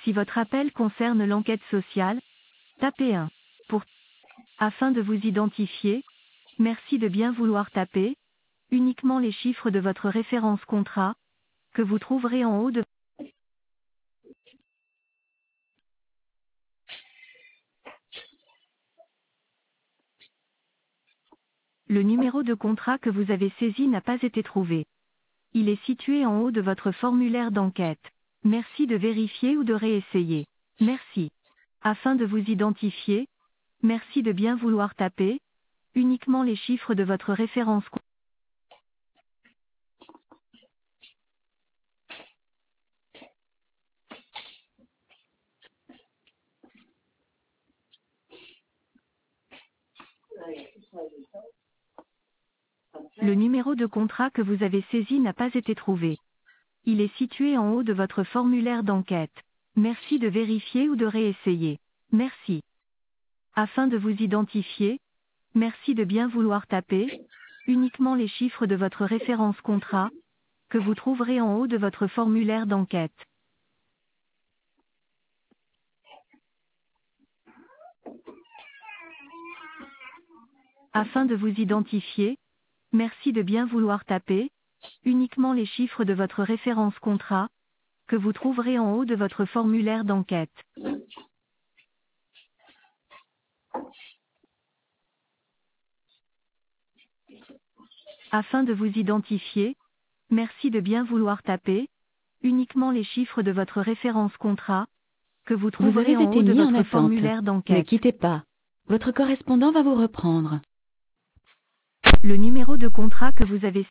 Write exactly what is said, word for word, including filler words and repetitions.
Si votre appel concerne l'enquête sociale, tapez un. Pour Afin de vous identifier, merci de bien vouloir taper uniquement les chiffres de votre référence contrat que vous trouverez en haut de Le numéro de contrat que vous avez saisi n'a pas été trouvé. Il est situé en haut de votre formulaire d'enquête. Merci de vérifier ou de réessayer. Merci. Afin de vous identifier, merci de bien vouloir taper uniquement les chiffres de votre référence. Le numéro de contrat que vous avez saisi n'a pas été trouvé. Il est situé en haut de votre formulaire d'enquête. Merci de vérifier ou de réessayer. Merci. Afin de vous identifier, merci de bien vouloir taper uniquement les chiffres de votre référence contrat que vous trouverez en haut de votre formulaire d'enquête. Afin de vous identifier, merci de bien vouloir taper uniquement les chiffres de votre référence contrat que vous trouverez en haut de votre formulaire d'enquête. Afin de vous identifier, merci de bien vouloir taper uniquement les chiffres de votre référence contrat que vous Vous trouverez avez en été haut de mis en votre attente. formulaire Ne d'enquête. quittez pas. Votre correspondant va vous reprendre. Le numéro de contrat que vous avez